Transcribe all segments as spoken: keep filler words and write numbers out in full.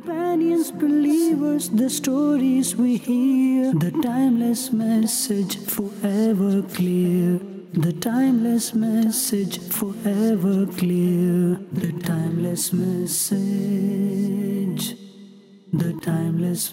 Companions, believers, the stories we hear, the timeless message forever clear. The timeless message forever clear. The timeless message. The timeless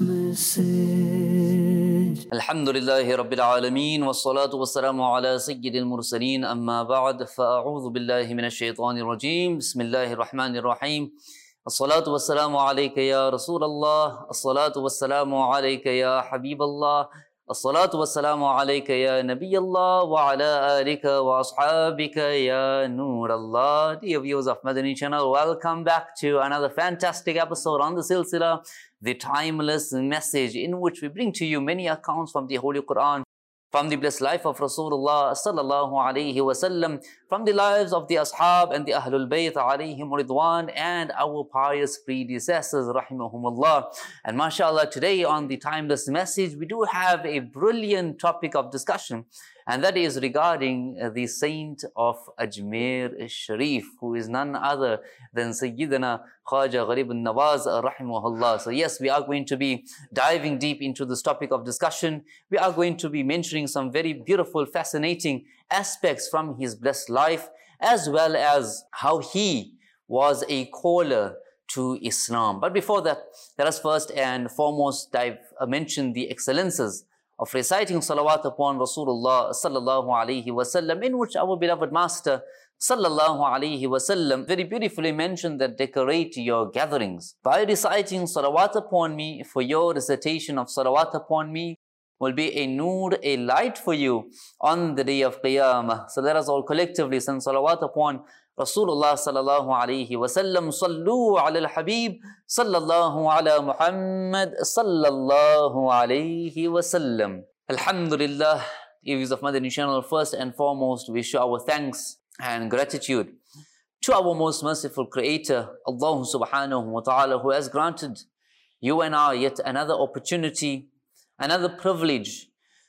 message. Alhamdulillahi Rabbil Alameen, wassalatu wassalamu ala sayyidil mursaleen, amma ba'd, fa'a'udhu billahi minash shaitanir rajeem, bismillahir rahmanir rahim. As-salatu wassalamu alayka ya Rasulallah, as-salatu wassalamu alayka ya Habiballah, as-salatu wassalamu alayka ya Nabiyallah, wa ala alika wa ashabika ya Noorallah. Dear viewers of Madani channel, welcome back to another fantastic episode on the Silsila, the timeless message, in which we bring to you many accounts from the Holy Quran, from the blessed life of Rasulullah sallallahu alayhi wasallam, from the lives of the Ashab and the Ahlul Bayt alayhim ridwan, and our pious predecessors rahimahumullah. And mashallah, today on the timeless message, we do have a brilliant topic of discussion, and that is regarding uh, the saint of Ajmer Sharif, who is none other than Sayyidina Khwaja Gharib al-Nawaz rahimahullah. So yes, we are going to be diving deep into this topic of discussion. We are going to be mentioning some very beautiful, fascinating aspects from his blessed life, as well as how he was a caller to Islam. But before that, let us first and foremost dive, uh, mention the excellences of reciting salawat upon Rasulullah sallallahu alayhi wasallam, in which our beloved master sallallahu alayhi wasallam very beautifully mentioned that decorate your gatherings by reciting salawat upon me, for your recitation of salawat upon me will be a noor, a light for you on the day of Qiyamah. So let us all collectively send salawat upon Rasulullah sallallahu alayhi wasallam. Sallu ala al-Habib sallallahu ala Muhammad sallallahu alayhi wasallam. Alhamdulillah, viewers of Madani channel, first and foremost we show our thanks and gratitude to our most merciful Creator, Allah subhanahu wa ta'ala, who has granted you and I yet another opportunity, another privilege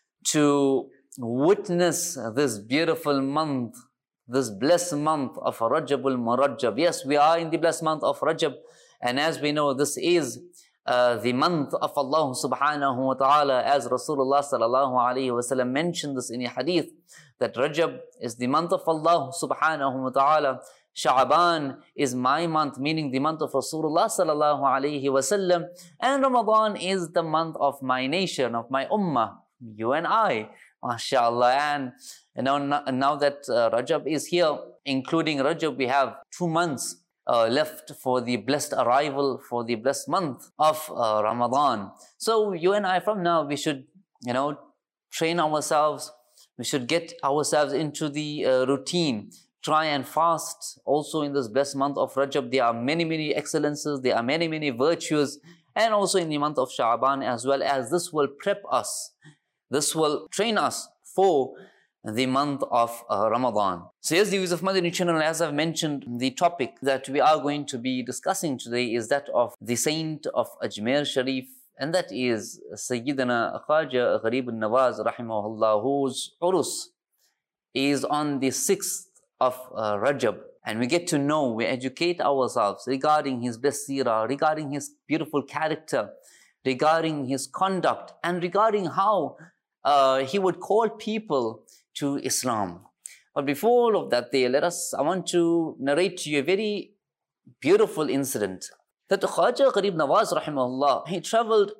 to witness this beautiful month, this blessed month of Rajabul Murajjab. Yes, we are in the blessed month of Rajab, and as we know, this is uh, the month of Allah subhanahu wa ta'ala, as Rasulullah sallallahu alayhi wa sallam mentioned this in a hadith, that Rajab is the month of Allah subhanahu wa ta'ala. Sha'ban is my month, meaning the month of Rasulullah sallallahu alayhi wa sallam, and Ramadan is the month of my nation, of my ummah, you and I, mashallah. And you know, now that uh, Rajab is here, including Rajab, we have two months uh, left for the blessed arrival, for the blessed month of uh, Ramadan. So you and I, from now, we should, you know, train ourselves. We should get ourselves into the uh, routine. Try and fast also in this blessed month of Rajab. There are many, many excellences. There are many, many virtues. And also in the month of Sha'ban as well, as this will prep us. This will train us for the month of uh, Ramadan. So yes, the viewers of Madani channel, as I've mentioned, the topic that we are going to be discussing today is that of the saint of Ajmer Sharif, and that is Sayyidina Khwaja Gharib al-Nawaz rahimahullah, whose urus is on the sixth of uh, Rajab. And we get to know, we educate ourselves regarding his blessed seerah, regarding his beautiful character, regarding his conduct, and regarding how uh, he would call people to Islam. But before all of that there, let us, I want to narrate to you a very beautiful incident. That Khwaja Gharib Nawaz rahimahullah, he traveled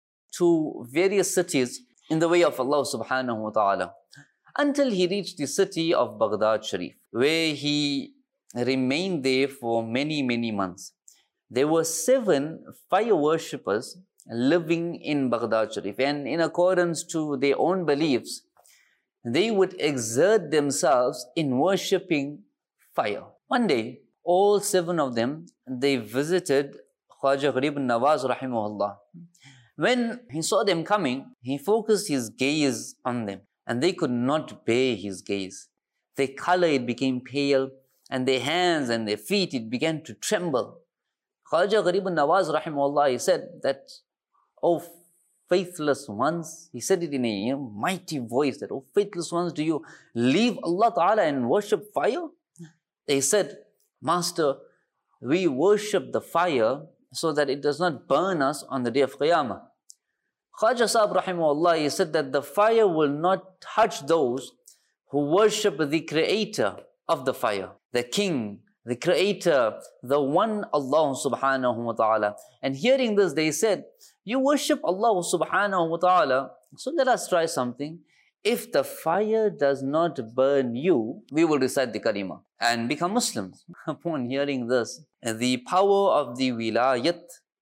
to various cities in the way of Allah subhanahu wa ta'ala, until he reached the city of Baghdad Sharif, where he remained there for many, many months. There were seven fire worshippers living in Baghdad Sharif, and in accordance to their own beliefs, they would exert themselves in worshipping fire. One day, all seven of them, they visited Khwaja Gharib al-Nawaz rahimahullah. When he saw them coming, he focused his gaze on them, and they could not bear his gaze. Their color, it became pale, and their hands and their feet, it began to tremble. Khwaja Gharib al-Nawaz rahimahullah, he said that, "Oh faithless ones," he said it in a you know, mighty voice, that, "Oh faithless ones, do you leave Allah Ta'ala and worship fire?" They said, "Master, we worship the fire so that it does not burn us on the day of Qiyamah. Khaja Sahib rahimahullah, he said that the fire will not touch those who worship the creator of the fire, the king, the creator, the one Allah subhanahu wa ta'ala. And hearing this, they said, you worship Allah subhanahu wa ta'ala, so let us try something. If the fire does not burn you, we will recite the kalima and become Muslims. Upon hearing this, the power of the wilayat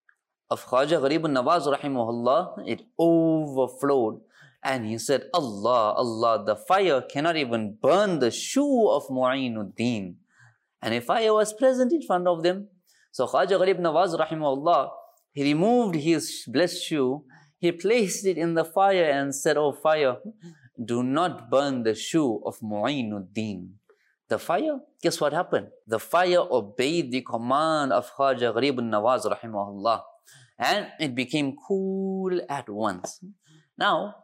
of Khaja Gharib al-Nawaz rahimahullah, it overflowed. And he said, Allah, Allah, the fire cannot even burn the shoe of Mu'inuddin. And a fire was present in front of them. So Khaja Gharib Nawaz rahimahullah, he removed his blessed shoe, he placed it in the fire and said, oh fire, do not burn the shoe of Mu'inuddin. The fire, guess what happened? The fire obeyed the command of Khaja Gharib Nawaz rahimahullah. And it became cool at once. Now,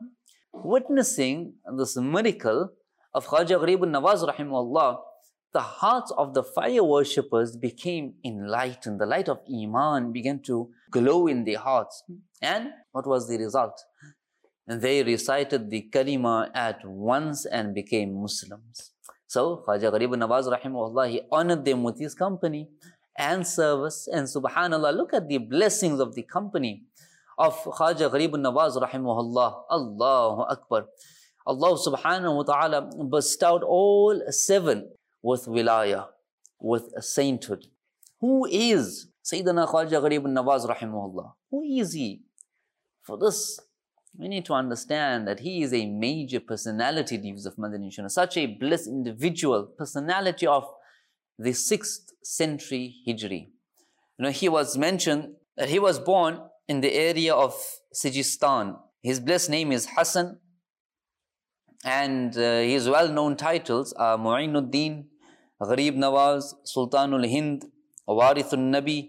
witnessing this miracle of Khaja Gharib Nawaz rahimahullah, the hearts of the fire worshippers became enlightened. The light of Iman began to glow in their hearts. And what was the result? And they recited the kalima at once and became Muslims. So Khaja Gharib Nawaz rahimahullah, he honored them with his company and service. And subhanallah, look at the blessings of the company of Khaja Gharib Nawaz rahimahullah. Allahu Akbar. Allah subhanahu wa ta'ala bestowed all seven with wilaya, with sainthood. Who is Sayyidina Khaja Gharib Nawaz rahimahullah? Who is he? For this, we need to understand that he is a major personality, Deves of Madani Shana, such a blessed individual, personality of the sixth century Hijri. You know, he was mentioned that he was born in the area of Sijistan. His blessed name is Hassan, and uh, his well-known titles are Mu'inuddin, Gharib Nawaz, Sultanul Hind, Warithun Nabi,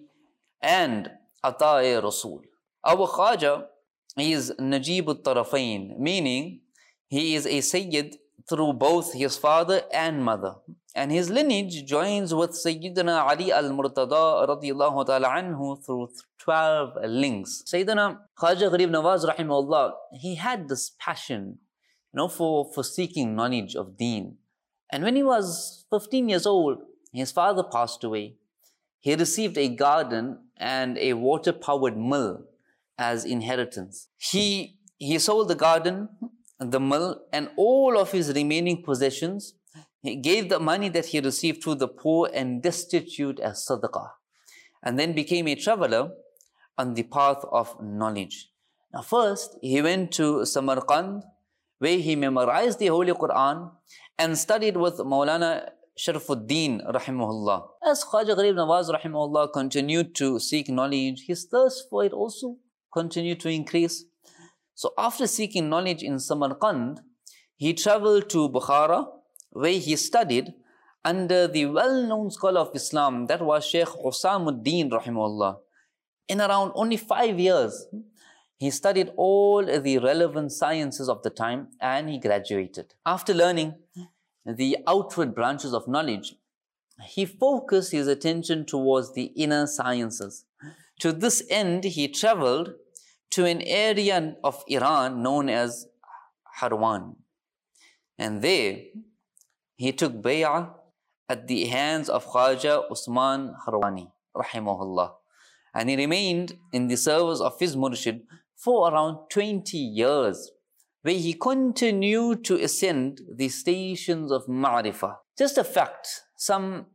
and Ata-e Rasul. Our Khaja, he is Najibut Tarafain, meaning he is a Sayyid through both his father and mother. And his lineage joins with Sayyidina Ali al-Murtada radiyallahu ta'ala anhu through twelve links. Sayyidina Khaja Gharib Nawaz rahimahullah, he had this passion, you know, for, for seeking knowledge of deen. And when he was fifteen years old, his father passed away. He received a garden and a water-powered mill as inheritance. He, he sold the garden, the mill, and all of his remaining possessions. He gave the money that he received to the poor and destitute as sadaqah, and then became a traveler on the path of knowledge. Now first, he went to Samarkand, where he memorized the Holy Quran and studied with Maulana Sharafuddin rahimahullah. As Khaja Gharib Nawaz rahimahullah continued to seek knowledge, his thirst for it also continued to increase. So after seeking knowledge in Samarkand, he traveled to Bukhara, where he studied under the well-known scholar of Islam, that was Shaykh Husamuddin rahimahullah. In around only five years, he studied all the relevant sciences of the time and he graduated. After learning the outward branches of knowledge, he focused his attention towards the inner sciences. To this end, he traveled to an area of Iran known as Harwan. And there, he took bay'ah at the hands of Khaja Usman Harwani, rahimahullah. And he remained in the service of his murshid for around twenty years, where he continued to ascend the stations of ma'rifah. Just a fact, some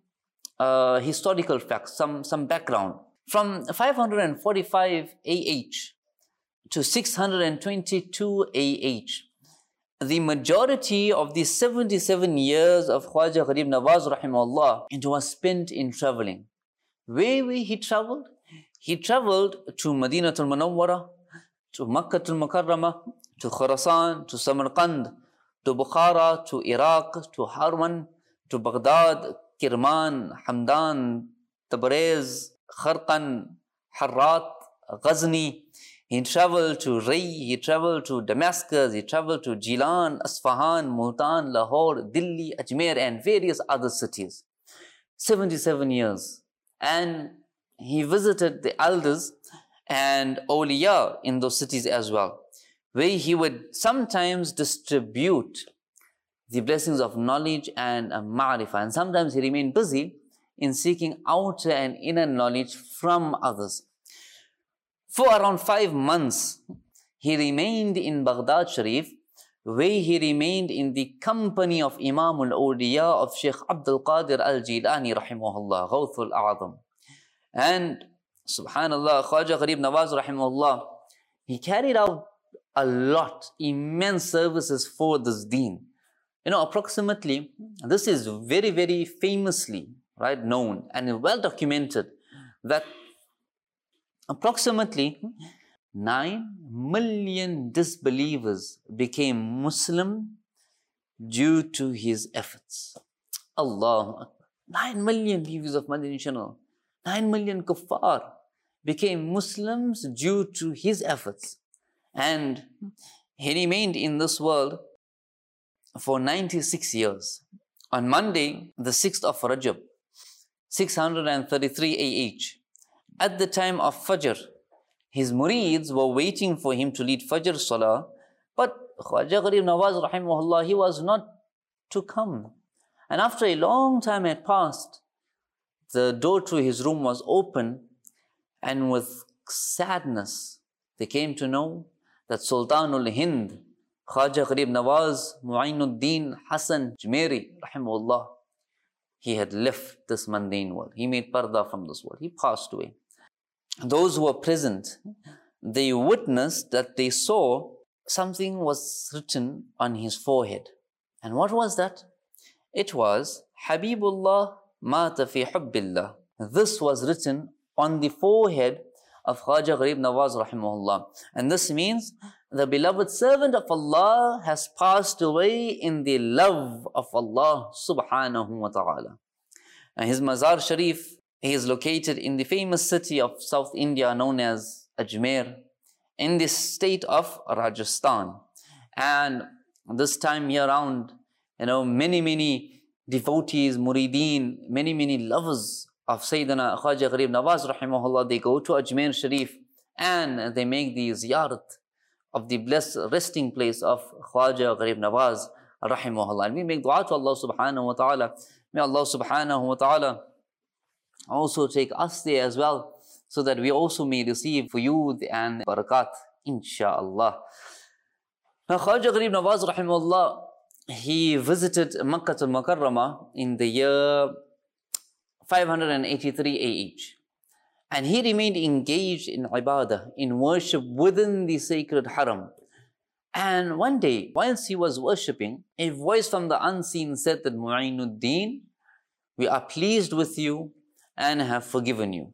uh, historical facts, some, some background. From five hundred forty-five A H to six hundred twenty-two A H, the majority of the seventy-seven years of Khaja Gharib Nawaz rahimahullah, it was spent in traveling. Where, where he traveled? He traveled to Madinatul Munawwara, to Makkatul Mukarramah, to Khurasan, to Samarkand, to Bukhara, to Iraq, to Harwan, to Baghdad, Kirman, Hamdan, Tabriz, Kharqan, Harrat, Ghazni. He traveled to Ray, he traveled to Damascus, he traveled to Jilan, Asfahan, Multan, Lahore, Delhi, Ajmer, and various other cities. seventy-seven years. And he visited the elders and awliya in those cities as well, where he would sometimes distribute the blessings of knowledge and uh, ma'rifah, and sometimes he remained busy in seeking outer and inner knowledge from others. For around five months, he remained in Baghdad Sharif, where he remained in the company of Imam al-Awliya of Sheikh Abdul Qadir al-Jilani rahimahullah, Ghawthul A'zam. And subhanallah, Khwaja Gharib Nawaz rahimahullah, he carried out a lot, immense services for this deen. You know, approximately, this is very, very famously, right, known and well documented that approximately nine million disbelievers became Muslim due to his efforts. Allahu Akbar. nine million viewers of Madani channel, nine million kuffar became Muslims due to his efforts. And he remained in this world for ninety-six years. On Monday, the sixth of Rajab, six hundred thirty-three A H, at the time of Fajr, his murids were waiting for him to lead Fajr Salah, but Khwaja Gharib Nawaz rahimahullah, he was not to come. And after a long time had passed, the door to his room was open, and with sadness, they came to know that Sultanul Hind, Khwaja Gharib Nawaz Mu'inuddin Hassan Jmeri rahimahullah, he had left this mundane world. He made parda from this world. He passed away. Those who were present, they witnessed that they saw something was written on his forehead. And what was that? It was Habibullah Mata fi Hubbillah. This was written on the forehead of Khwaja Gharib Nawaz rahimahullah. And this means the beloved servant of Allah has passed away in the love of Allah subhanahu wa ta'ala. And his Mazar Sharif, he is located in the famous city of South India known as Ajmer, in the state of Rajasthan. And this time year round, you know, many, many devotees, murideen, many, many lovers of Sayyidina Khwaja Gharib Nawaz rahimahullah, they go to Ajmer Sharif and they make the ziyarat of the blessed resting place of Khwaja Gharib Nawaz rahimahullah. And we make dua to Allah subhanahu wa ta'ala. May Allah subhanahu wa ta'ala also take us there as well, so that we also may receive fuyud and barakat, insha'Allah. Now Khwaja Gharib Nawaz rahimahullah, he visited Makkah al-Mukarramah in the year five hundred eighty-three A H. And he remained engaged in ibadah, in worship within the sacred haram. And one day, whilst he was worshipping, a voice from the unseen said that, Mu'inuddin, we are pleased with you and have forgiven you.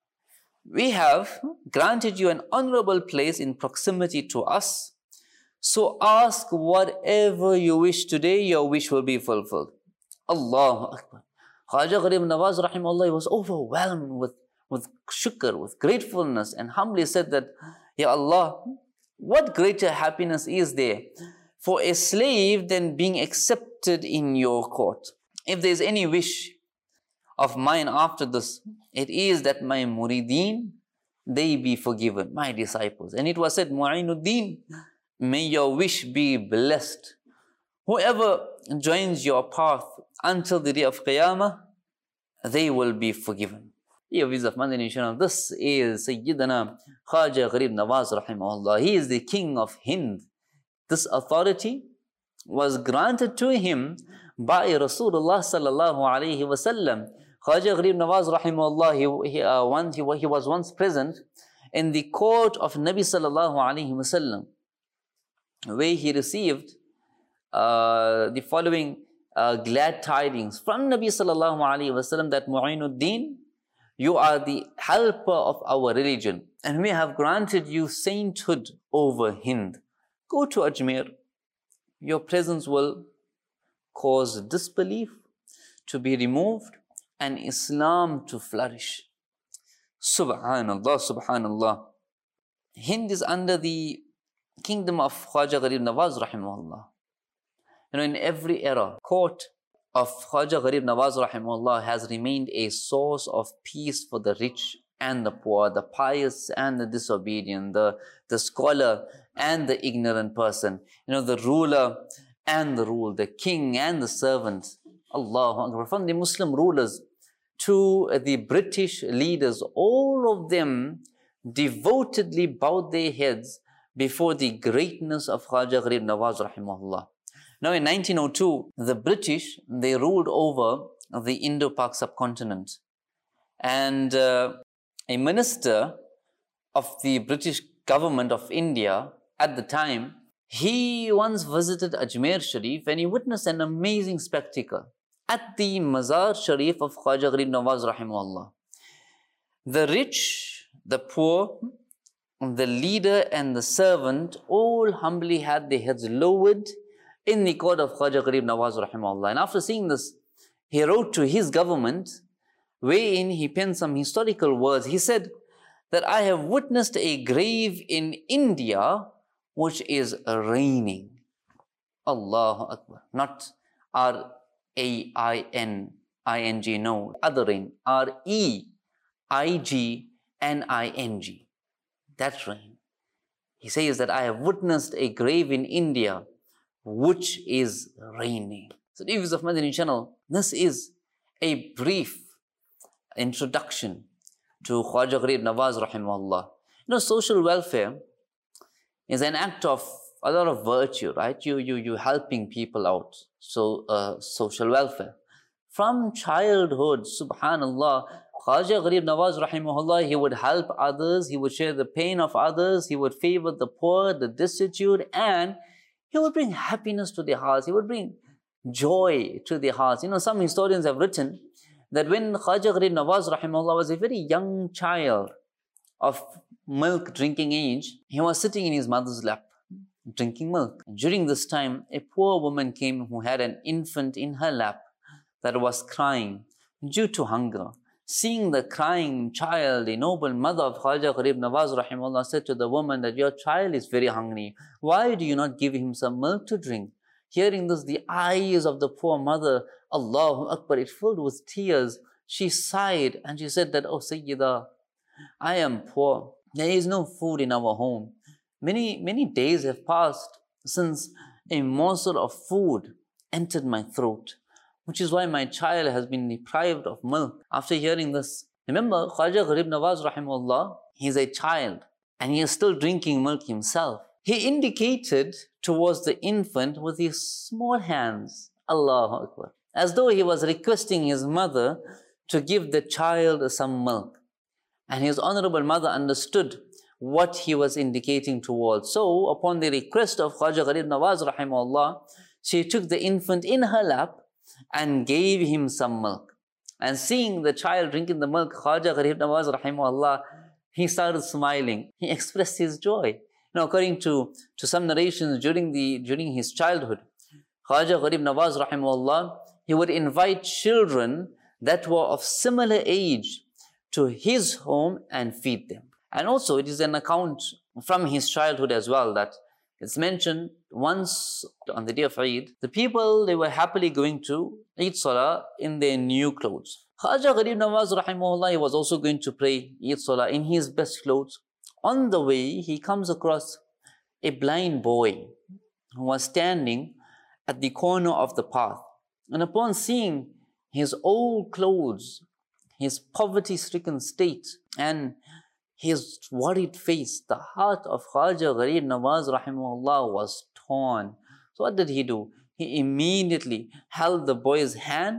We have granted you an honorable place in proximity to us. So ask whatever you wish today, your wish will be fulfilled. Allahu Akbar. Khwaja Gharib Nawaz rahimahullah was overwhelmed with, with shukr, with gratefulness, and humbly said that, Ya Allah, what greater happiness is there for a slave than being accepted in your court? If there is any wish of mine after this, it is that my murideen, they be forgiven, my disciples. And it was said, Mu'inuddin, may your wish be blessed. Whoever joins your path until the day of Qiyamah, they will be forgiven. Dear viewers of Madani channel, this is Sayyidina Khwaja Gharib Nawaz rahimahullah. He is the king of Hind. This authority was granted to him by Rasulullah sallallahu alayhi wasallam. Khwaja Gharib Nawaz rahimahullah, he, he, uh, once, he, he was once present in the court of Nabi sallallahu alayhi wasallam, where he received uh, the following uh, glad tidings from Nabi sallallahu alayhi wasallam that Mu'inuddin, you are the helper of our religion, and we have granted you sainthood over Hind. Go to Ajmer. Your presence will cause disbelief to be removed and Islam to flourish. Subhanallah, subhanallah. Hind is under the kingdom of Khwaja Gharib Nawaz rahimahullah. You know, in every era, court of Khwaja Gharib Nawaz rahimahullah has remained a source of peace for the rich and the poor, the pious and the disobedient, the, the scholar and the ignorant person, you know, the ruler and the ruled, the king and the servant. Allahu Akbar. From the Muslim rulers to the British leaders, all of them devotedly bowed their heads before the greatness of Khaja Gharib Nawaz rahimahullah. Now in nineteen oh two, the British, they ruled over the Indo-Pak subcontinent. And uh, a minister of the British government of India at the time, he once visited Ajmer Sharif and he witnessed an amazing spectacle at the Mazar Sharif of Khaja Gharib Nawaz rahimahullah. The rich, the poor, the leader and the servant all humbly had their heads lowered in the court of Khaja Gharib Nawaz rahimahullah. And after seeing this, he wrote to his government, wherein he penned some historical words. He said that I have witnessed a grave in India which is raining. Allahu Akbar. Not R A I N I N G, no, other rain. R E I G N I N G. That rain. He says that I have witnessed a grave in India which is raining. So, viewers of Madani channel, this is a brief introduction to Khaja Gharib Nawaz rahimahullah. You know, social welfare is an act of a lot of virtue, right? You, you, you helping people out. So, uh, social welfare. From childhood, subhanallah, Khaja Gharib Nawaz rahimahullah, he would help others, he would share the pain of others, he would favor the poor, the destitute, and he would bring happiness to their hearts, he would bring joy to their hearts. You know, some historians have written that when Khaja Gharib Nawaz rahimahullah was a very young child of milk drinking age, he was sitting in his mother's lap drinking milk. During this time, a poor woman came who had an infant in her lap that was crying due to hunger. Seeing the crying child, the noble mother of Khaja Gharib Nawaz rahimahullah said to the woman that your child is very hungry. Why do you not give him some milk to drink? Hearing this, the eyes of the poor mother, Allahu Akbar, it filled with tears. She sighed and she said that, oh Sayyidah, I am poor. There is no food in our home. Many, many days have passed since a morsel of food entered my throat, which is why my child has been deprived of milk. After hearing this, remember Khaja Gharib Nawaz rahimahullah, he is a child and he is still drinking milk himself. He indicated towards the infant with his small hands, Allahu Akbar, as though he was requesting his mother to give the child some milk. And his honorable mother understood what he was indicating towards. So, upon the request of Khaja Gharib Nawaz rahimahullah, she took the infant in her lap and gave him some milk. And seeing the child drinking the milk, Khaja Gharib Nawaz rahimahullah, he started smiling. He expressed his joy. You know, according to, to some narrations during, the, during his childhood, Khaja Gharib Nawaz rahimahullah, he would invite children that were of similar age to his home and feed them. And also it is an account from his childhood as well that it's mentioned once on the day of Eid, the people, they were happily going to Eid Salah in their new clothes. Khaja Gharib Nawaz rahimahullah, he was also going to pray Eid Salah in his best clothes. On the way, he comes across a blind boy who was standing at the corner of the path. And upon seeing his old clothes, his poverty-stricken state, and his worried face, the heart of Khaja Gharib Nawaz rahimahullah was torn. So what did he do? He immediately held the boy's hand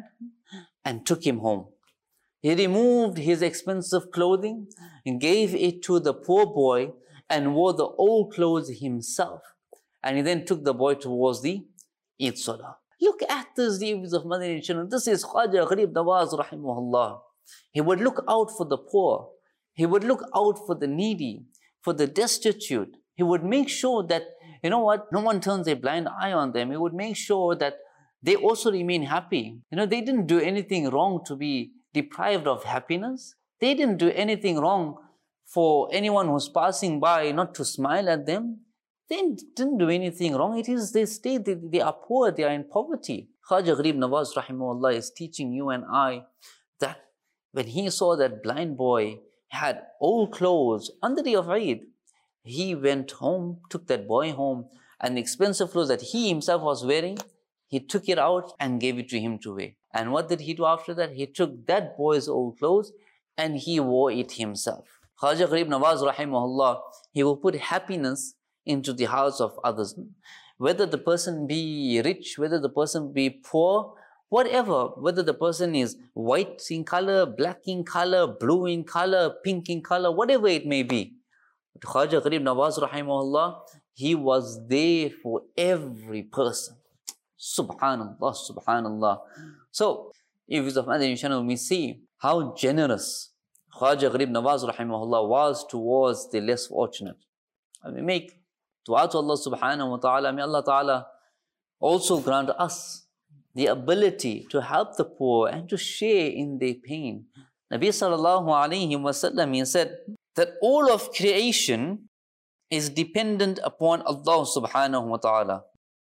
and took him home. He removed his expensive clothing and gave it to the poor boy and wore the old clothes himself. And he then took the boy towards the Eid Salah. Look at this, the viewers of Madani channel. This is Khaja Gharib Nawaz rahimahullah. He would look out for the poor. He would look out for the needy, for the destitute. He would make sure that, you know what, no one turns a blind eye on them. He would make sure that they also remain happy. You know, they didn't do anything wrong to be deprived of happiness. They didn't do anything wrong for anyone who's passing by not to smile at them. They didn't do anything wrong. It is they stay, they, they are poor, they are in poverty. Khaja Gharib Nawaz rahimahullah is teaching you and I that when he saw that blind boy had old clothes on the day of Eid. He went home, took that boy home, and the expensive clothes that he himself was wearing, he took it out and gave it to him to wear. And what did he do after that? He took that boy's old clothes and he wore it himself. Khaja Gharib Nawaz rahimahullah, he will put happiness into the hearts of others. Whether the person be rich, whether the person be poor, whatever, whether the person is white in color, black in color, blue in color, pink in color, whatever it may be. Khaja Gharib Nawaz rahimahullah, he was there for every person. Subhanallah, Subhanallah. So, if it's of Madani channel, we see how generous Khaja Gharib Nawaz rahimahullah was towards the less fortunate. And we make dua to Allah subhanahu wa ta'ala. May Allah ta'ala also grant us the ability to help the poor and to share in their pain. Nabi sallallahu alayhi wa sallam, he said that all of creation is dependent upon Allah subhanahu wa ta'ala.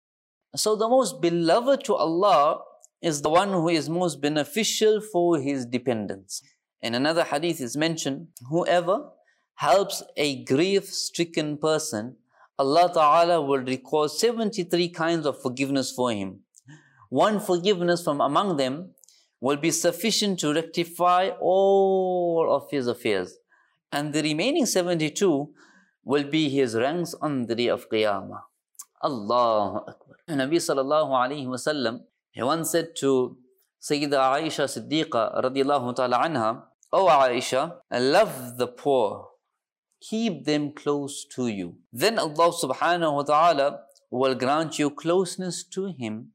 So the most beloved to Allah is the one who is most beneficial for his dependents. In another hadith is mentioned, whoever helps a grief-stricken person, Allah Ta'ala will record seventy-three kinds of forgiveness for him. One forgiveness from among them will be sufficient to rectify all of his affairs. And the remaining seventy-two will be his ranks on the day of Qiyamah. Allahu Akbar. Nabi sallallahu alayhi wa sallam, he once said to Sayyida Aisha Siddiqa radiallahu ta'ala anha, "O Aisha, love the poor, keep them close to you. Then Allah subhanahu wa ta'ala will grant you closeness to Him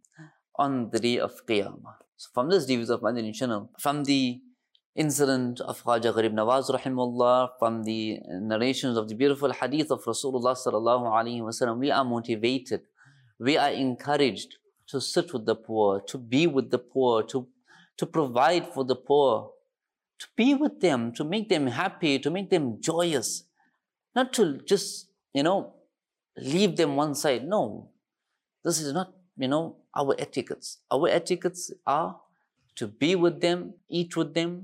on the day of Qiyamah." So from this reviews of Madani channel, from the incident of Khaja Gharib Nawaz rahimahullah, from the narrations of the beautiful hadith of Rasulullah sallallahu alayhi wa sallam, we are motivated, we are encouraged to sit with the poor, to be with the poor, to, to provide for the poor, to be with them, to make them happy, to make them joyous. Not to just, you know, leave them one side. No, this is not, you know, our etiquettes. Our etiquettes are to be with them, eat with them,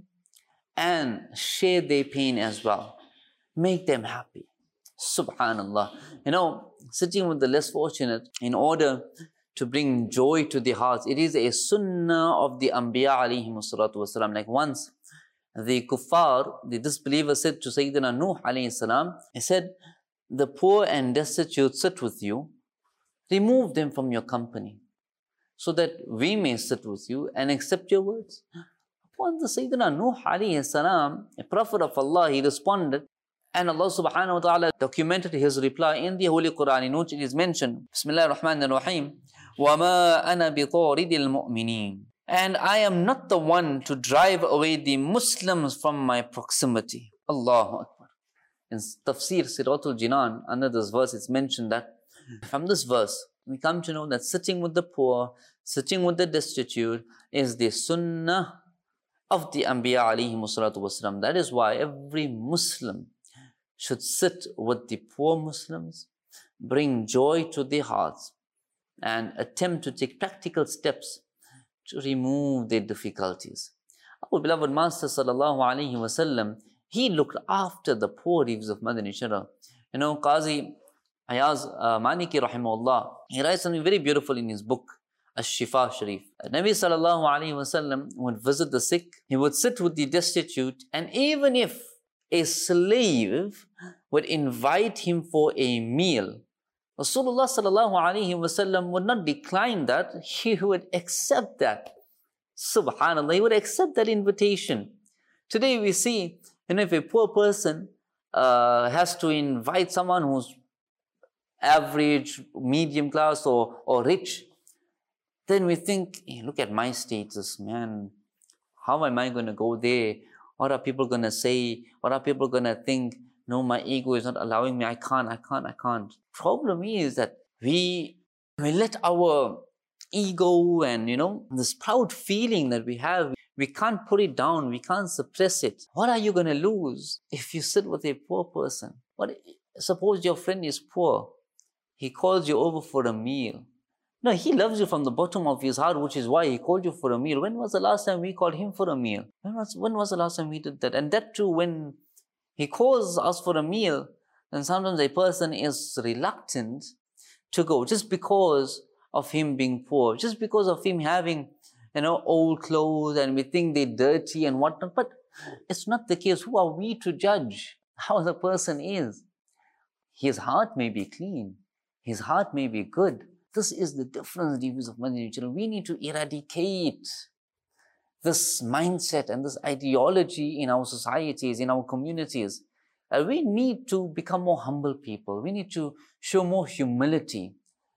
and share their pain as well. Make them happy. Subhanallah. You know, sitting with the less fortunate in order to bring joy to their hearts. It is a sunnah of the Anbiya alayhi salatu wasalam. Like once, the kuffar, the disbeliever said to Sayyidina Nuh alayhi salam, he said, "The poor and destitute sit with you, remove them from your company, so that we may sit with you and accept your words." Upon the Sayyidina Nuh alayhi salam, a prophet of Allah, he responded, and Allah subhanahu wa ta'ala documented his reply in the Holy Quran, in which it is mentioned, Bismillah ar-Rahman ar-Rahim, وَمَا أَنَا بِطَارِدِ الْمُؤْمِنِينَ. And I am not the one to drive away the Muslims from my proximity. Allahu Akbar. In Tafsir Siratul Jinan, under this verse, it's mentioned that from this verse, we come to know that sitting with the poor, sitting with the destitute is the sunnah of the Anbiya alayhi salatu wasalam. That is why every Muslim should sit with the poor Muslims, bring joy to their hearts, and attempt to take practical steps to remove their difficulties. Our beloved Master sallallahu alayhi wasallam, he looked after the poor reviews of Madani Shara. You know, Qazi Ayaz uh, Maliki rahimahullah, he writes something very beautiful in his book, Ash-Shifa Sharif. Nabi sallallahu alayhi wasallam would visit the sick, he would sit with the destitute, and even if a slave would invite him for a meal, Rasulullah sallallahu alayhi wasallam would not decline that, he would accept that. Subhanallah, he would accept that invitation. Today we see, you know, if a poor person uh, has to invite someone who's average, medium class or, or rich, then we think, hey, look at my status, man. How am I going to go there? What are people going to say? What are people going to think? No, my ego is not allowing me. I can't, I can't, I can't. Problem is that we, we let our ego and, you know, this proud feeling that we have, we can't put it down. We can't suppress it. What are you going to lose if you sit with a poor person? What, suppose your friend is poor. He calls you over for a meal. No, he loves you from the bottom of his heart, which is why he called you for a meal. When was the last time we called him for a meal? When was, when was the last time we did that? And that too when he calls us for a meal, then sometimes a person is reluctant to go just because of him being poor, just because of him having, you know, old clothes, and we think they're dirty and whatnot. But it's not the case. Who are we to judge how the person is? His heart may be clean. His heart may be good. This is the difference, devotees of Madinah children. We need to eradicate this mindset and this ideology in our societies, in our communities. Uh, we need to become more humble people. We need to show more humility.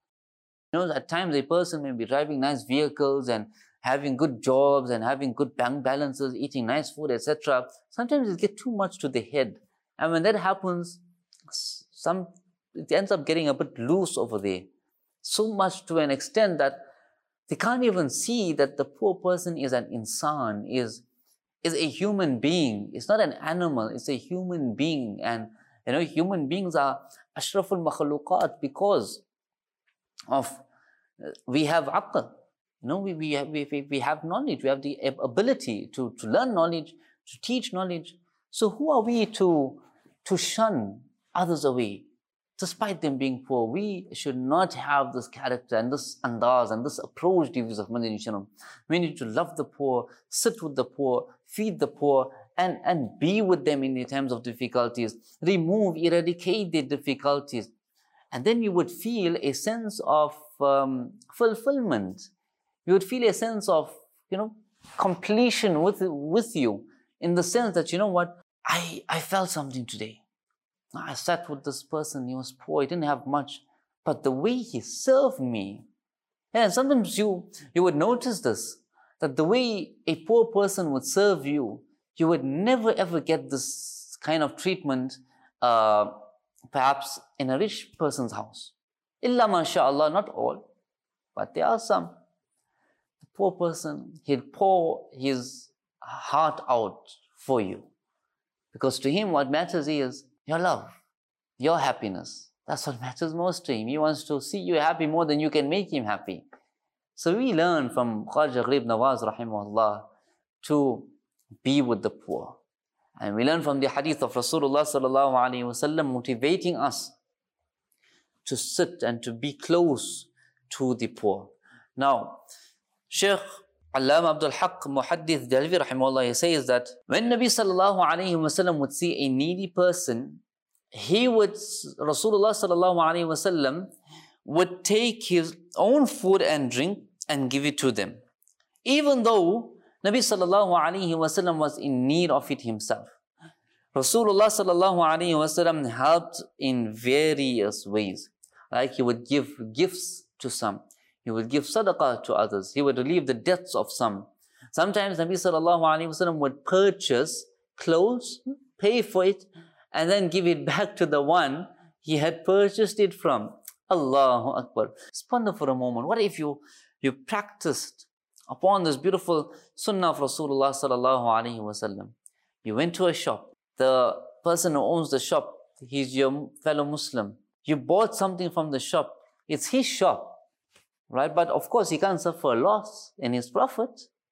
You know, at times a person may be driving nice vehicles and having good jobs and having good bank balances, eating nice food, et cetera. Sometimes it gets too much to the head. And when that happens, some it ends up getting a bit loose over there. So much to an extent that they can't even see that the poor person is an insan, is, is a human being. It's not an animal, it's a human being. And you know, human beings are ashraful makhluqat because of, uh, we have aql. You know, we, we, have, we, we have knowledge, we have the ability to, to learn knowledge, to teach knowledge. So who are we to, to shun others away? Despite them being poor, we should not have this character and this andaz and this approach, devotees of Madinah children. We need to love the poor, sit with the poor, feed the poor, and, and be with them in the times of difficulties. Remove, eradicate their difficulties. And then you would feel a sense of um, fulfillment. You would feel a sense of, you know, completion with, with you, in the sense that, you know what, I, I felt something today. I sat with this person, he was poor, he didn't have much, but the way he served me, and sometimes you, you would notice this, that the way a poor person would serve you, you would never ever get this kind of treatment, uh, perhaps in a rich person's house. Illa masha'Allah, not all, but there are some. The poor person, he'd pour his heart out for you, because to him what matters is your love, your happiness. That's what matters most to him. He wants to see you happy more than you can make him happy. So we learn from Khaja Gharib Nawaz rahimahullah to be with the poor. And we learn from the hadith of Rasulullah sallallahu alaihi wasallam motivating us to sit and to be close to the poor. Now, Shaykh Allama Abdul Haq Muhaddith Dalvi rahimahullah, he says that when Nabi sallallahu alayhi wasallam would see a needy person, he would, Rasulullah sallallahu alayhi wasallam would take his own food and drink and give it to them, even though Nabi sallallahu alayhi wasallam was in need of it himself. Rasulullah sallallahu alayhi wasallam helped in various ways. Like he would give gifts to some. He would give sadaqah to others. He would relieve the debts of some. Sometimes Nabi sallallahu alayhi wasallam would purchase clothes, pay for it, and then give it back to the one he had purchased it from. Allahu Akbar. Just ponder for a moment. What if you, you practiced upon this beautiful sunnah of Rasulullah sallallahu alayhi wasallam? You went to a shop. The person who owns the shop, he's your fellow Muslim. You bought something from the shop. It's his shop. Right? But of course, he can't suffer a loss in his profit.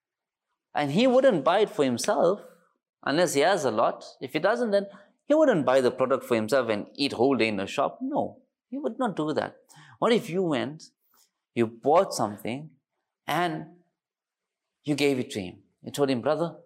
And he wouldn't buy it for himself unless he has a lot. If he doesn't, then he wouldn't buy the product for himself and eat whole day in the shop. No, he would not do that. What if you went, you bought something, and you gave it to him? You told him, brother,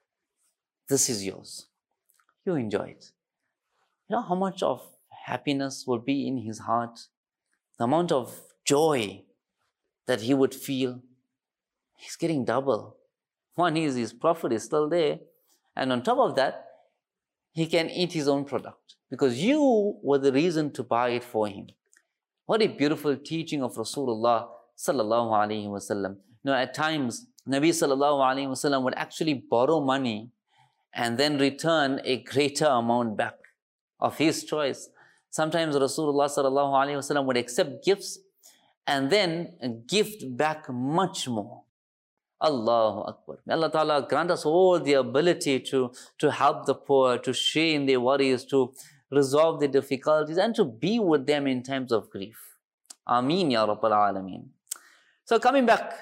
this is yours. You enjoy it. You know how much of happiness will be in his heart? The amount of joy that he would feel. He's getting double. One is his profit is still there, and on top of that, he can eat his own product because you were the reason to buy it for him. What a beautiful teaching of Rasulullah sallallahu alaihi wasallam. You know, at times, Nabi sallallahu alaihi wasallam would actually borrow money and then return a greater amount back of his choice. Sometimes Rasulullah sallallahu alaihi wasallam would accept gifts and then gift back much more. Allahu Akbar. May Allah Ta'ala grant us all the ability to, to help the poor, to share in their worries, to resolve their difficulties, and to be with them in times of grief. Ameen Ya Rabbal Alameen. So coming back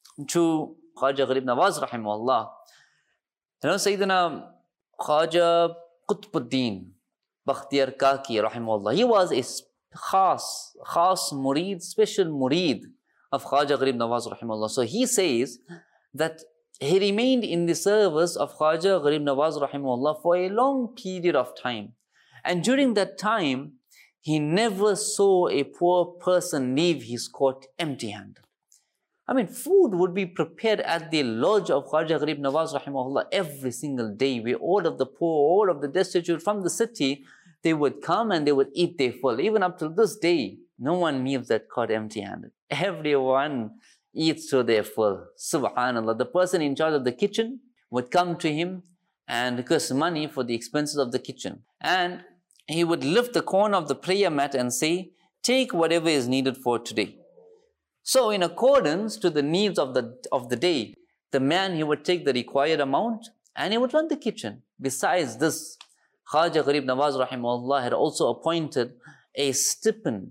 to Khaja Gharib Nawaz rahimahullah, you know, Sayyidina Khaja Qutbuddin Bakhtiyar Kaki rahimahullah. He was a khas, khas murid, special murid of Khwaja Gharib Nawaz rahimahullah. So he says that he remained in the service of Khwaja Gharib Nawaz rahimahullah for a long period of time. And during that time, he never saw a poor person leave his court empty-handed. I mean, food would be prepared at the lodge of Khwaja Gharib Nawaz rahimahullah every single day, where all of the poor, all of the destitute from the city, they would come and they would eat their full. Even up to this day, no one leaves that court empty-handed. Everyone eats to their full. Subhanallah. The person in charge of the kitchen would come to him and request money for the expenses of the kitchen. And he would lift the corner of the prayer mat and say, take whatever is needed for today. So in accordance to the needs of the, of the day, the man, he would take the required amount and he would run the kitchen. Besides this, Khwaja Gharib Nawaz rahimahullah had also appointed a stipend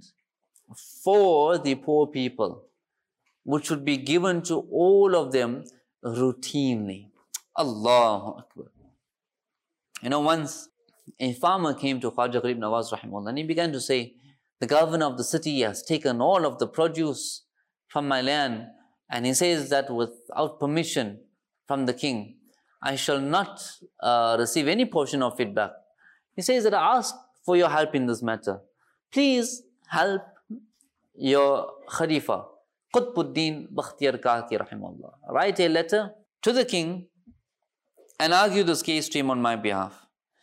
for the poor people, which would be given to all of them routinely. Allahu Akbar. You know, once a farmer came to Khwaja Gharib Nawaz rahimahullah and he began to say, the governor of the city has taken all of the produce from my land, and he says that without permission from the king, I shall not uh, receive any portion of it back. He says that I ask for your help in this matter. Please help your Khalifa, Qutbuddin Bakhtiyar Kaki rahimahullah. Write a letter to the king and argue this case to him on my behalf.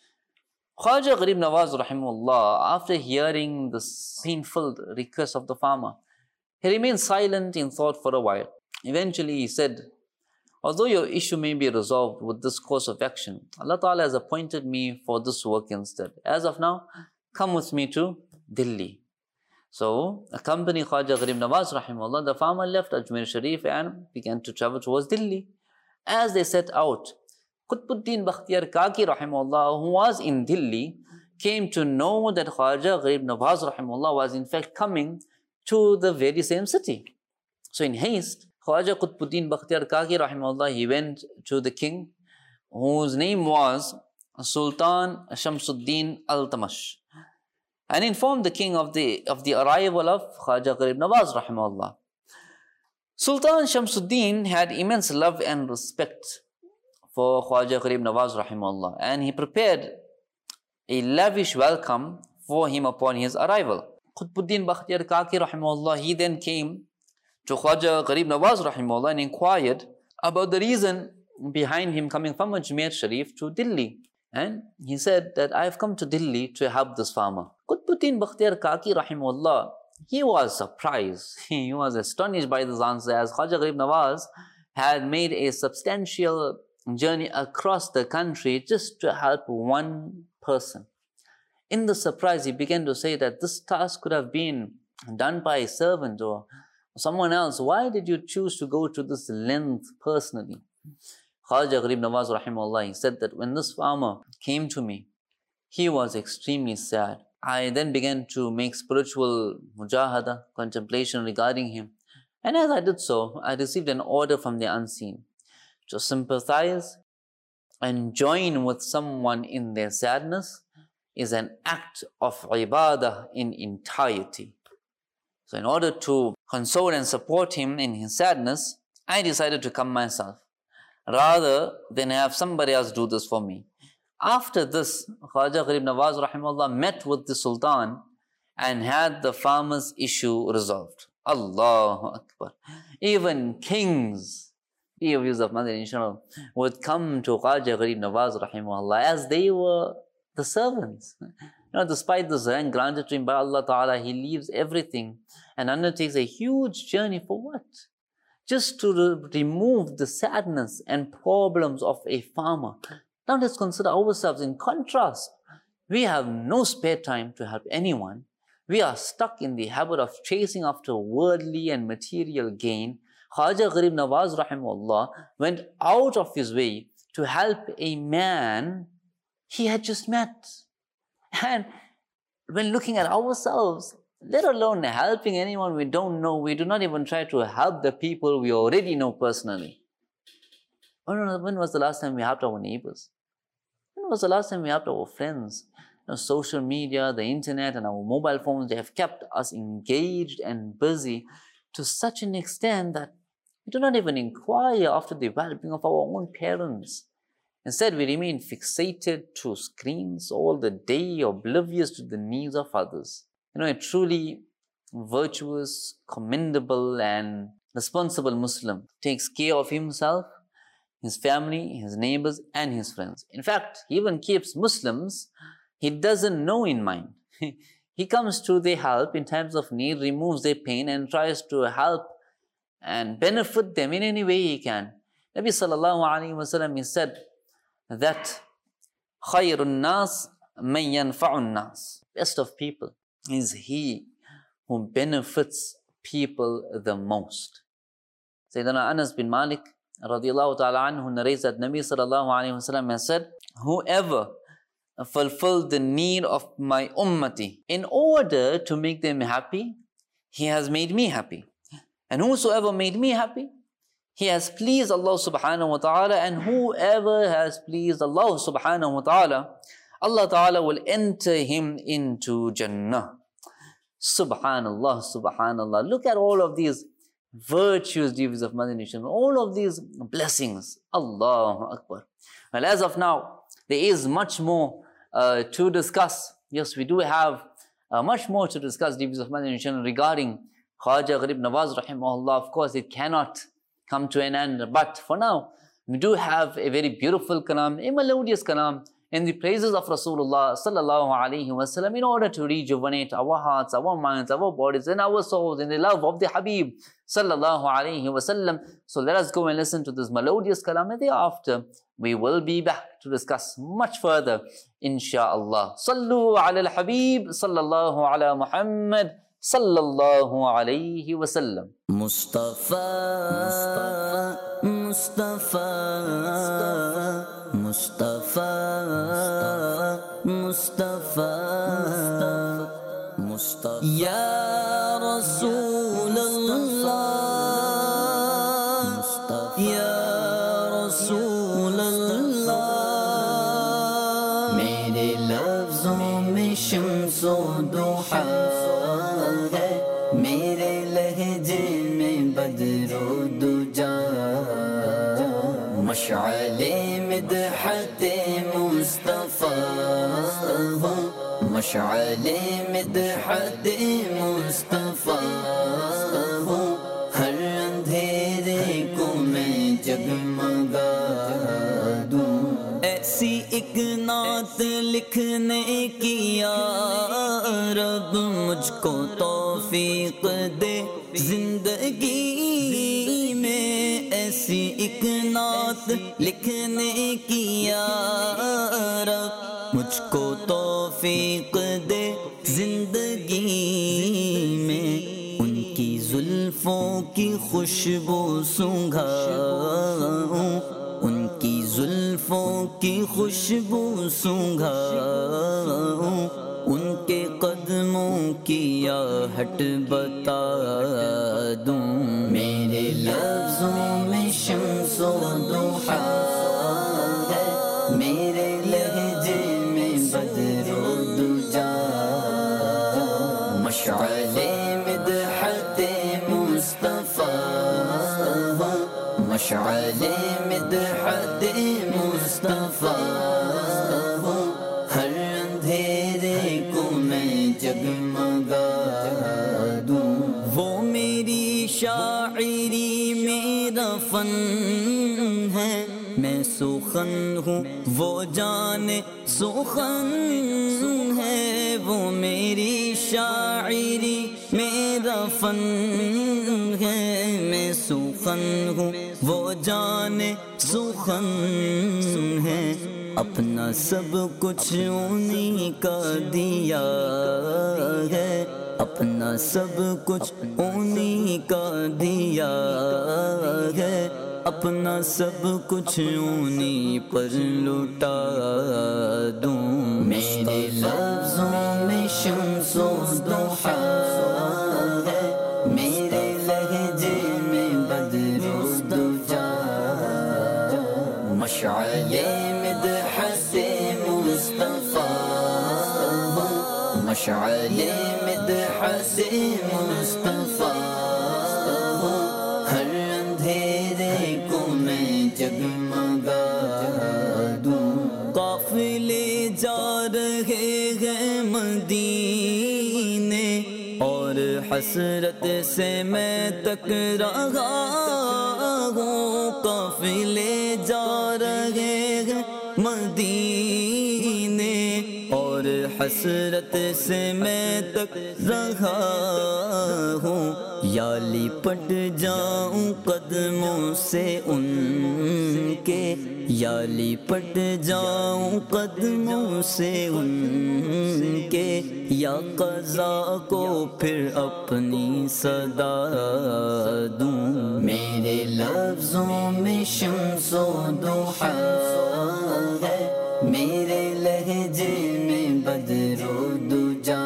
Khwaja Gharib Nawaz rahimahullah, after hearing the painful request of the farmer, he remained silent in thought for a while. Eventually he said, although your issue may be resolved with this course of action, Allah Ta'ala has appointed me for this work instead. As of now, come with me to Delhi. So, accompanying Khwaja Gharib Nawaz rahimahullah, the farmer left Ajmer Sharif and began to travel towards Delhi. As they set out, Qutbuddin Bakhtiyar Kaki rahimahullah, who was in Delhi, came to know that Khwaja Gharib Nawaz rahimahullah was in fact coming to the very same city. So in haste, Khwaja Qutbuddin Bakhtiyar Kaki rahimahullah, he went to the king, whose name was Sultan Shamsuddin Al-Tamash, and informed the king of the, of the arrival of Khwaja Gharib Nawaz rahimahullah. Sultan Shamsuddin had immense love and respect for Khwaja Gharib Nawaz rahimahullah, and he prepared a lavish welcome for him upon his arrival. Qutbuddin Bakhtiyar Kaki rahimahullah, he then came to Khwaja Gharib Nawaz rahimahullah and inquired about the reason behind him coming from Ajmer Sharif to Delhi. And he said that I have come to Delhi to help this farmer. Qutbuddin Bakhtiyar Kaki rahimahullah, he was surprised. He was astonished by this answer, as Khwaja Gharib Nawaz had made a substantial journey across the country just to help one person. In the surprise, he began to say that this task could have been done by a servant or someone else. Why did you choose to go to this length personally? Khwaja Gharib Nawaz rahimahullah, he said that when this farmer came to me, he was extremely sad. I then began to make spiritual mujahada, contemplation regarding him. And as I did so, I received an order from the unseen to sympathize and join with someone in their sadness is an act of ibadah in entirety. So in order to console and support him in his sadness, I decided to come myself, rather than have somebody else do this for me. After this, Khwaja Gharib Nawaz rahimahullah met with the Sultan and had the farmer's issue resolved. Allahu Akbar. Even kings, the views of Mother inshallah, would come to Khwaja Gharib Nawaz rahimahullah as they were the servants. You know, despite this rank granted to him by Allah Ta'ala, he leaves everything and undertakes a huge journey for what? Just to re remove the sadness and problems of a farmer. Now let's consider ourselves in contrast. We have no spare time to help anyone. We are stuck in the habit of chasing after worldly and material gain. Khwaja Gharib Nawaz rahimahullah went out of his way to help a man he had just met. And when looking at ourselves, let alone helping anyone we don't know, we do not even try to help the people we already know personally. When was the last time we helped our neighbors? When was the last time we helped our friends? You know, social media, the internet, and our mobile phones, they have kept us engaged and busy to such an extent that we do not even inquire after the well-being of our own parents. Instead, we remain fixated to screens all the day, oblivious to the needs of others. You know, a truly virtuous, commendable, and responsible Muslim takes care of himself, his family, his neighbors, and his friends. In fact, he even keeps Muslims he doesn't know in mind. He comes to their help in times of need, removes their pain, and tries to help and benefit them in any way he can. Nabi sallallahu alayhi wa sallam, he said that khayrun nas man yanfa'un nas. Best of people is he who benefits people the most. Sayyidina Anas bin Malik radiyallahu ta'ala anhu narrates that Nabi sallallahu alayhi wa sallam has said, whoever fulfill the need of my ummati in order to make them happy, he has made me happy. And whosoever made me happy, he has pleased Allah subhanahu wa ta'ala. And whoever has pleased Allah subhanahu wa ta'ala, Allah ta'ala will enter him into Jannah. Subhanallah, subhanallah. Look at all of these virtuous deeds of Madani, all of these blessings. Allahu Akbar. Well, as of now, there is much more uh, to discuss. Yes, we do have uh, much more to discuss deeds of Madani regarding Khwaja Gharib Nawaz rahimahullah. Of course, it cannot come to an end. But for now, we do have a very beautiful kalam, a melodious kalam in the praises of Rasulullah sallallahu alayhi wa sallam in order to rejuvenate our hearts, our minds, our bodies, and our souls in the love of the Habib sallallahu alayhi wa sallam. So let us go and listen to this melodious kalam, and thereafter we will be back to discuss much further, insha'Allah. Sallu ala al-Habib sallallahu ala Muhammad sallallahu alayhi wa sallam. Mustafa, Mustafa, Mustafa, Mustafa, Mustafa, Ya Rasulallah, Mustafa, Ya Rasulallah. Mere lafzon mein shamso duha hai, mere lehje mein badro duja, mash'ale midhate Mustafa, mash'ale midhate Mustafa, har andhere ko main jagmaga दूं. ऐसी एक नात लिखने की या रब मुझको तौफीक दे जिंदगी में, ऐसी एक नात लिखने की या रब मुझको तौफीक दे जिंदगी में, उनकी जुल्फों की खुशबू सूंघाऊं, उनकी जुल्फों की खुशबू सूंघाऊं, उनके कदमों की आहट बता दूं. मेरे लफ्ज़ों में शम्सो दुहा है, मेरे लहजे में बदरो दुजा, मशअले मिदहते मुस्तफा, मशअले मिदहते मुस्तफा, हर अंधेरे को मैं जगमगा दूं. वो मेरी शायरी मेरा फन है, मैं सुखन हूँ वो जाने सुखन है. वो मेरी शायरी मेरा फन है, मैं सुखन हूँ वो जाने सुखन है. अपना सब कुछ उन्हीं का दिया है, अपना सब कुछ उन्हीं का दिया है, अपना सब कुछ उन्हीं पर लुटा दूं. मेरे लफ्ज़ों में शम्सो दुहा है, मेरे लहजे में बदरो दुजा, मशअले मिदहते سے مصطفیٰ ہوں، ہر اندھیرے کو میں جگمگا دوں۔ قافلے جا رہے ہیں مدینے اور حسرت سے میں تک رہا ہوں، قافلے جا رہے ہیں مدینے اور حسرت سے میں تک رہا ہوں، یا لپٹ جاؤں قدموں سے ان کے، یا لپٹ جاؤں قدموں سے ان کے، یا قضا کو پھر اپنی صدا دوں۔ میرے لفظوں میں شمس و ضحیٰ ہے، میرے لہجے میں بدر و دجا،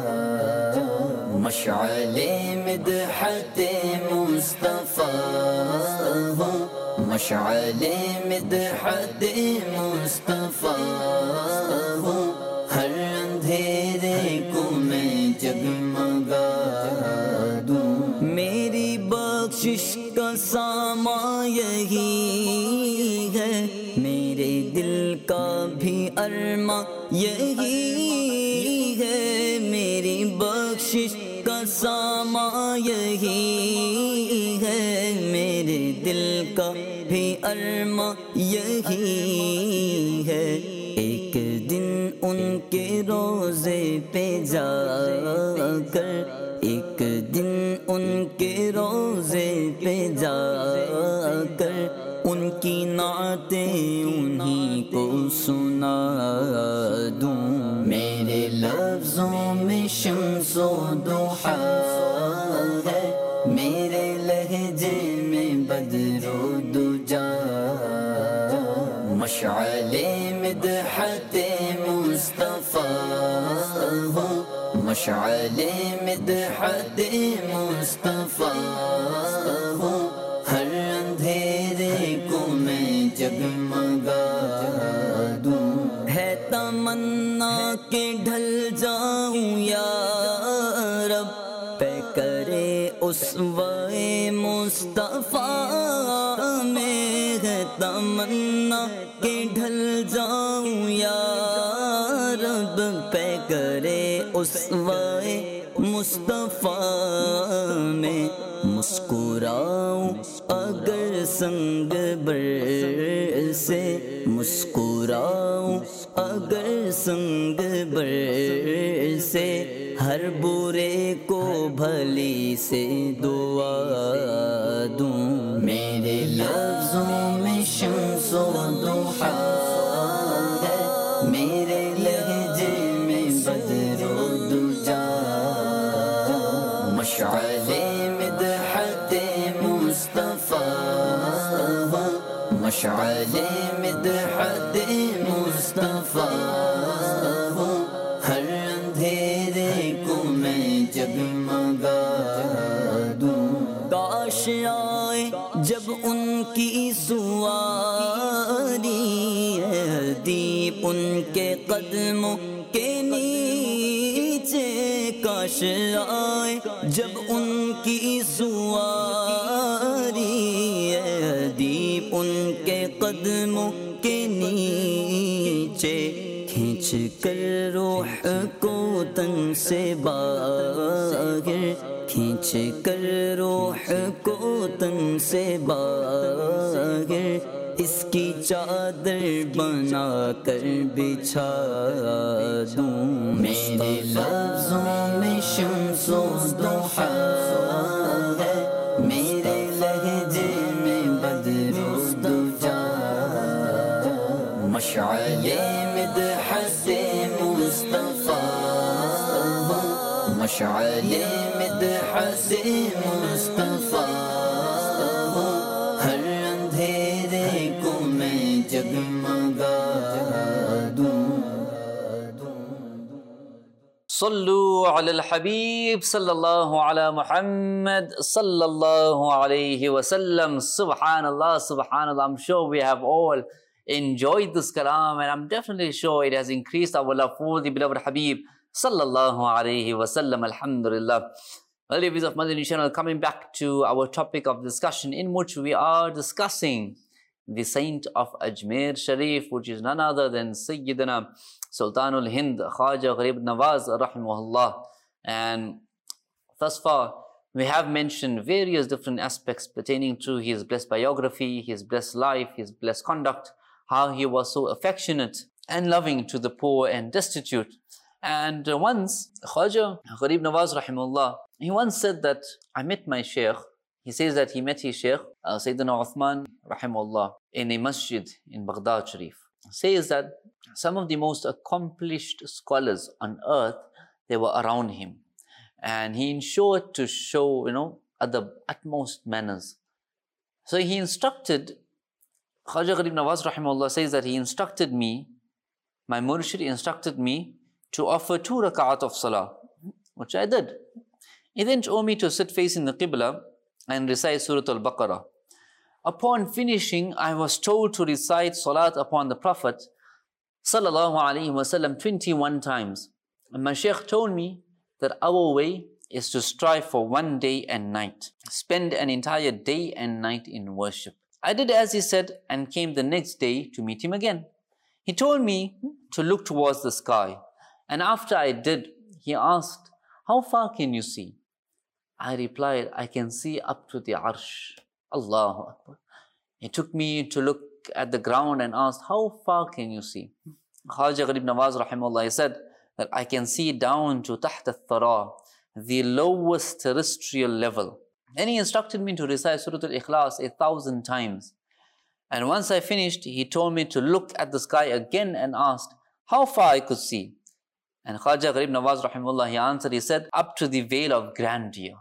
مشعل مدحت مصطفیٰ ہوں، مشعل مدحت مصطفیٰ ہوں، ہر اندھیرے کو میں جگمگا دوں۔ میری بخشش کا سامان یہی ہے، میرے دل کا بھی ارماں یہی ہے، میری بخشش کا سامان یہی ہے، میرے دل کا بھی ارماں یہی ہے، ایک دن ان کے روزے پہ جا کر، ایک دن ان کے روزے پہ جا کر ان کی نعتیں انہی کو سنا دوں۔ میرے لفظوں میں شمس و ضحیٰ ہے، میرے لہجے میں بدر و دجا، مشعل مدحت مصطفیٰ ہوں، مشعل مدحت مصطفیٰ ہوں، ہر اندھیرے کو میں جگمگا دوں۔ ہے تمنا کہ ڈھل جاؤں یا رب پہ کرے اسوۂ مصطفیٰ میں، ہے تمنا کہ ڈھل جاؤں یا رب پہ کرے اسوۂ مصطفیٰ میں، مسکراؤں اگر سنگ بر سے، مسکراؤں اگر سنگ بر سے، ہر برے کو بھلی سے دعا دوں۔ میرے لفظوں میں شمس و ضحیٰ ہے، میرے لہجے میں بدر و دجا، مشعل مدحت مصطفیٰ ہوں، مشعل مدحت مصطفیٰ ہوں، ہر اندھیرے کو میں جگمگا دوں۔ کاش آئے جب ان کی سواری ہے، دیپ ان کے قدموں کے نیچے، کاش آئے جب ان کی سواری ہے، دیپ ان کے قدموں کے نیچے، کھینچ کر روح کو تن سے باہر، کھینچ کر روح کو تن سے باہر، اس کی چادر بنا کر بچھا دوں۔ میرے لفظوں میں شمس و ضحیٰ ہے، میرے لہجے میں بدر و دجا، مشعل مدحت مصطفیٰ ہوں، مشعل مدحت مصطفیٰ ہوں، ہر اندھیرے کو میں جگمگا دوں۔ صلو علی الحبیب صلی اللہ علی محمد صلی اللہ علیہ وسلم. Subhanallah, subhanallah. I'm sure we have all enjoyed this kalam, and I'm definitely sure it has increased our love for the beloved Habib Sallallahu alayhi wa sallam, alhamdulillah. Well, dear viewers of Madani channel, coming back to our topic of discussion, in which we are discussing the saint of Ajmer Sharif, which is none other than Sayyidina Sultanul Hind, Khwaja Gharib Nawaz, rahimahullah. And thus far, we have mentioned various different aspects pertaining to his blessed biography, his blessed life, his blessed conduct, how he was so affectionate and loving to the poor and destitute. And uh, once, Khwaja Gharib Nawaz, rahimahullah, he once said that, I met my Shaykh. He says that he met his Shaykh, uh, Sayyidina Uthman, rahimahullah, in a masjid in Baghdad Sharif. He says that some of the most accomplished scholars on earth, they were around him. And he ensured to show, you know, at the utmost manners. So he instructed, Khwaja Gharib Nawaz, rahimahullah, says that he instructed me, my murshid instructed me to offer two rak'at of salah, which I did. He then told me to sit facing the Qibla and recite Surah Al-Baqarah. Upon finishing, I was told to recite salat upon the Prophet sallallahu alaihi wasallam twenty-one times. And my Shaykh told me that our way is to strive for one day and night, spend an entire day and night in worship. I did as he said and came the next day to meet him again. He told me to look towards the sky. And after I did, he asked, how far can you see? I replied, I can see up to the arsh. Allahu Akbar. He took me to look at the ground and asked, how far can you see? Khwaja Gharib Nawaz, rahimahullah, he said that I can see down to Taht al-Thara, the lowest terrestrial level. Then he instructed me to recite Surah Al-Ikhlas a thousand times. And once I finished, he told me to look at the sky again and asked how far I could see. And Khwaja Gharib Nawaz, rahimahullah, he answered, he said, up to the veil of grandeur.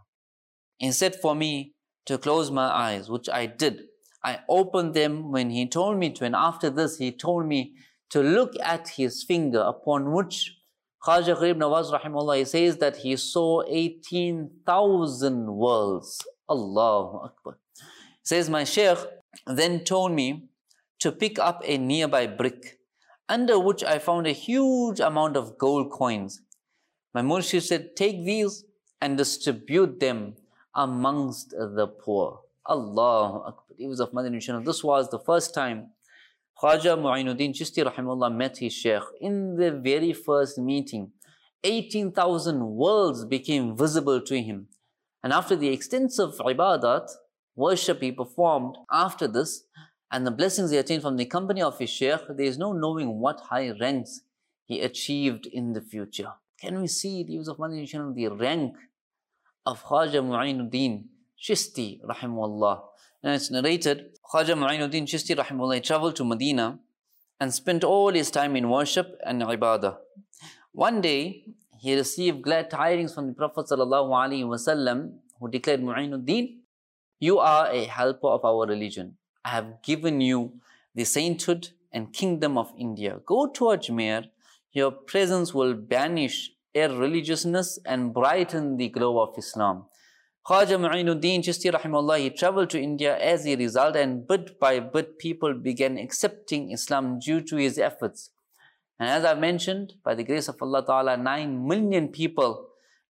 He said for me to close my eyes, which I did. I opened them when he told me to, and after this he told me to look at his finger, upon which Khwaja Gharib Nawaz, rahimahullah, he says that he saw eighteen thousand worlds. Allahu Akbar. He says, my Shaykh then told me to pick up a nearby brick, under which I found a huge amount of gold coins. My Murshid said, take these and distribute them amongst the poor. Allahu Akbar. He was of Madani channel. This was the first time Khwaja Mu'inuddin Chishti rahimahullah met his Shaykh. In the very first meeting, eighteen thousand worlds became visible to him. And after the extensive ibadat, worship he performed after this, and the blessings he attained from the company of his Shaykh, there is no knowing what high ranks he achieved in the future. Can we see, the use of Madani channel, the rank of Khwaja Mu'inuddin Chishti rahimahullah? And it's narrated, Khwaja Mu'inuddin Chishti rahimahullah, he traveled to Medina and spent all his time in worship and ibadah. One day, he received glad tidings from the Prophet sallallahu alaihi wasallam, who declared, Mu'inuddin, you are a helper of our religion. I have given you the sainthood and kingdom of India. Go to Ajmer, your presence will banish irreligiousness and brighten the glow of Islam. Khwaja Mu'inuddin Chishti rahimahullah, he traveled to India as a result, and bit by bit people began accepting Islam due to his efforts. And as I mentioned, by the grace of Allah Ta'ala, nine million people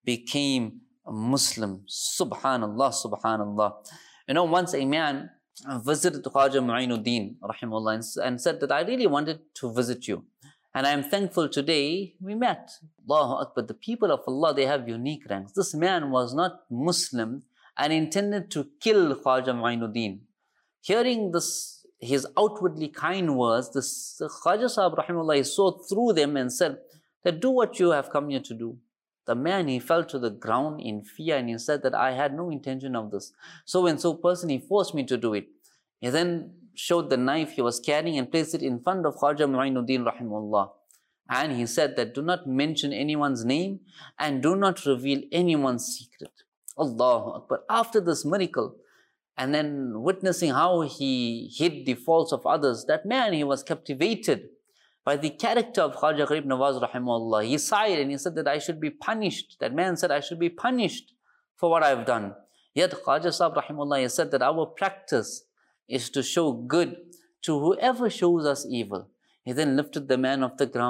became Muslims. Subhanallah, Subhanallah. You know, once a man visited Khwaja Mu'inuddin rahimahullah and said that I really wanted to visit you. And I am thankful today we met. Allahu Akbar. The people of Allah, they have unique ranks. This man was not Muslim and intended to kill Khwaja Mu'inuddin. Hearing this, his outwardly kind words, this Khwaja Sahib rahimahullah, he saw through them and said that do what you have come here to do. The man, he fell to the ground in fear and he said that I had no intention of this. So and so person, he forced me to do it. He then showed the knife he was carrying and placed it in front of Khwaja Mu'inuddin rahimahullah. And he said that do not mention anyone's name and do not reveal anyone's secret. Allahu Akbar. After this miracle, and then witnessing how he hid the faults of others, that man, he was captivated by the character of Khwaja Gharib Nawaz rahimahullah. He sighed and he said that I should be punished. That man said I should be punished for what I have done. Yet Khwaja Sahib rahimahullah, he said that our practice is to show good to whoever shows us evil. He then lifted the man off the ground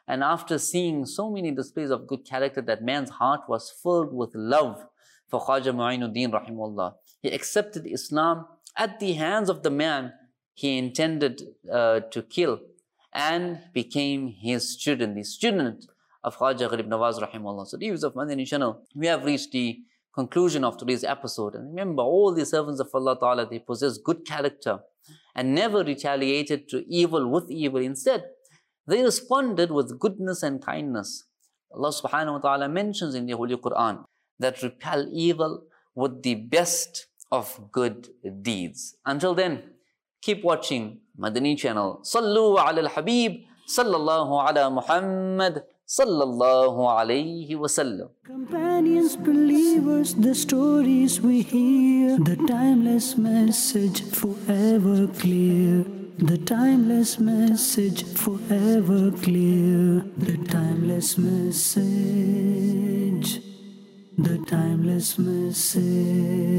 And after seeing so many displays of good character, that man's heart was filled with love for Khwaja Mu'inuddin rahimahullah. He accepted Islam at the hands of the man he intended uh, to kill, and became his student, the student of Khwaja Gharib Nawaz rahimahullah. So, the viewers of Madani channel, we have reached the conclusion of today's episode. And remember, all the servants of Allah Ta'ala, they possess good character and never retaliated to evil with evil. Instead, they responded with goodness and kindness. Allah Subhanahu wa Ta'ala mentions in the Holy Quran that repel evil with the best of good deeds. Until then, keep watching Madani channel. Sallu ala al-Habib, sallallahu ala Muhammad, sallallahu alayhi wasallam. Companions, believers, the stories we hear, the timeless message forever clear. The timeless message forever clear. The timeless message. The timeless message.